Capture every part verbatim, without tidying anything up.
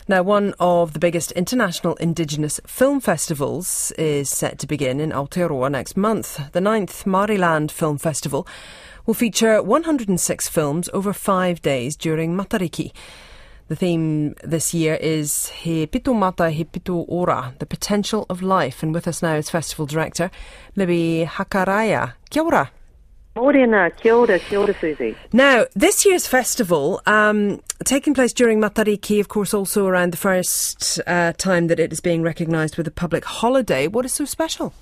Now, one of the biggest international Indigenous film festivals is set to begin in Aotearoa next month. The ninth Māoriland Film Festival will feature one hundred six films over five days during Matariki. The theme this year is He Pito Mata, He Pito Ora, the potential of life. And with us now is Festival Director Libby Hakaraia. Kia ora. Morena, kia ora, kia ora, Susie. Now, this year's festival, um, taking place during Matariki, of course, also around the first uh, time that it is being recognised with a public holiday. What is so special?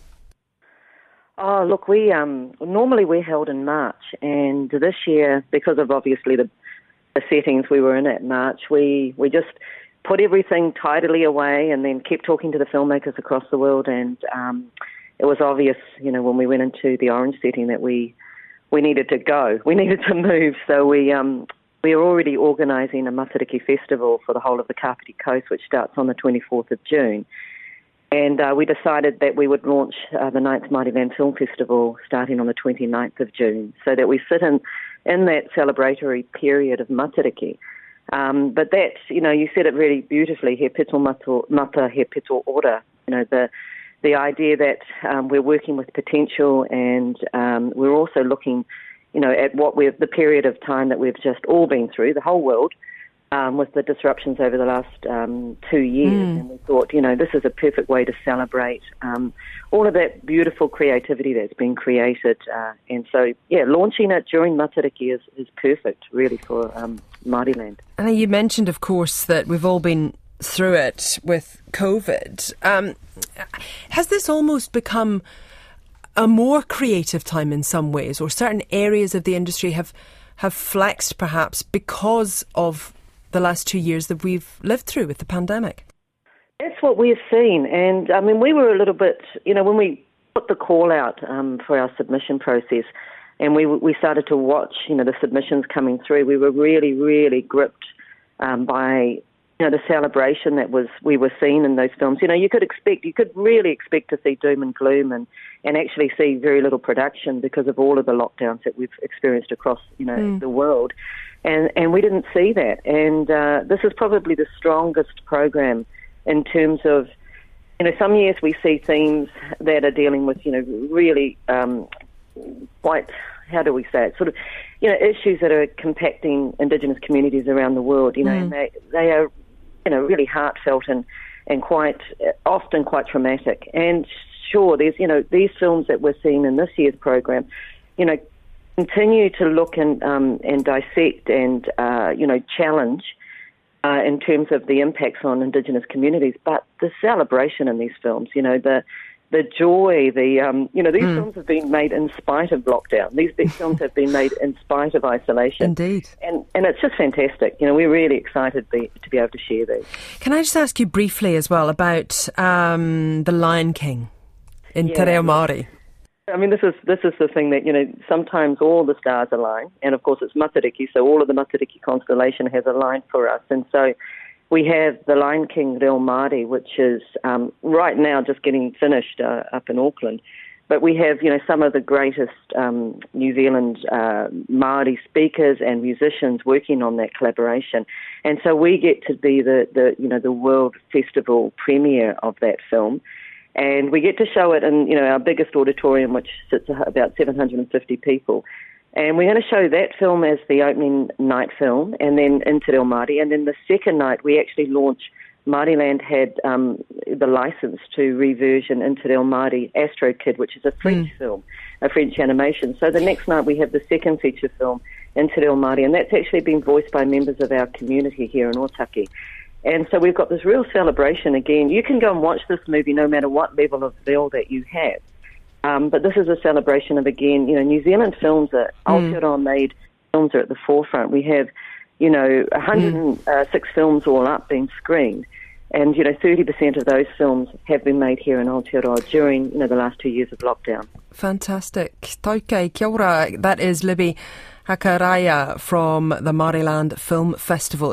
Oh, look, we um, normally we're held in March, and this year, because of obviously the, the settings we were in at March, we, we just put everything tidily away and then kept talking to the filmmakers across the world, and um, it was obvious, you know, when we went into the Orange setting that we we needed to go, we needed to move, so we um, we are already organising a Matariki festival for the whole of the Kapiti Coast, which starts on the twenty-fourth of June. And uh, we decided that we would launch uh, the ninth Māoriland Film Festival starting on the twenty-ninth of June, so that we sit in, in that celebratory period of Matariki. Um, but that, you know, you said it really beautifully, he pito mata, he pito ora, you know, the the idea that um, we're working with potential, and um, we're also looking, you know, at what we've, the period of time that we've just all been through, the whole world, Um, with the disruptions over the last um, two years. Mm. And we thought, you know, this is a perfect way to celebrate um, all of that beautiful creativity that's been created. Uh, and so, yeah, launching it during Matariki is, is perfect, really, for um, Māoriland. And you mentioned, of course, that we've all been through it with COVID. Um, has this almost become a more creative time in some ways, or certain areas of the industry have, have flexed perhaps because of the last two years that we've lived through with the pandemic? That's what we've seen. And, I mean, we were a little bit, you know, when we put the call out um, for our submission process and we we started to watch, you know, the submissions coming through, we were really, really gripped um, by, you know, the celebration that was we were seeing in those films. You know, you could expect, you could really expect to see doom and gloom and, and actually see very little production because of all of the lockdowns that we've experienced across, you know, mm. the world. And, and we didn't see that. And uh, this is probably the strongest program in terms of, you know, some years we see themes that are dealing with, you know, really um, quite, how do we say it, sort of, you know, issues that are impacting Indigenous communities around the world, you know, mm. and they, they are, you know, really heartfelt and, and quite, often quite traumatic. And sure, there's, you know, these films that we're seeing in this year's program, you know, continue to look and um, and dissect and uh, you know challenge uh, in terms of the impacts on Indigenous communities, but the celebration in these films, you know, the the joy, the um, you know these mm. films have been made in spite of lockdown. These, these films have been made in spite of isolation. Indeed, and and it's just fantastic. You know, we're really excited be, to be able to share these. Can I just ask you briefly as well about um, the Lion King in yeah. Te Reo Māori? I mean, this is this is the thing that, you know, sometimes all the stars align, and of course it's Matariki, so all of the Matariki constellation has aligned for us, and so we have the Lion King Reo Māori, which is um, right now just getting finished uh, up in Auckland, but we have, you know, some of the greatest um, New Zealand uh, Māori speakers and musicians working on that collaboration, and so we get to be the, the you know the world festival premiere of that film. And we get to show it in, you know, our biggest auditorium, which sits about seven hundred fifty people. And we're going to show that film as the opening night film, and then in Te Reo Māori. And then the second night, we actually launch, Māoriland had um, the license to reversion in Te Reo Māori Astro Kid, which is a French mm. film, a French animation. So the next night, we have the second feature film in Te Reo Māori, and that's actually been voiced by members of our community here in Otaki. And so we've got this real celebration again. You can go and watch this movie no matter what level of veil that you have. Um, but this is a celebration of, again, you know, New Zealand films are, mm. Aotearoa-made films are at the forefront. We have, you know, one hundred six mm. films all up being screened. And, you know, thirty percent of those films have been made here in Aotearoa during, you know, the last two years of lockdown. Fantastic. Toike, kia ora. That is Libby Hakaraia from the Māoriland Film Festival.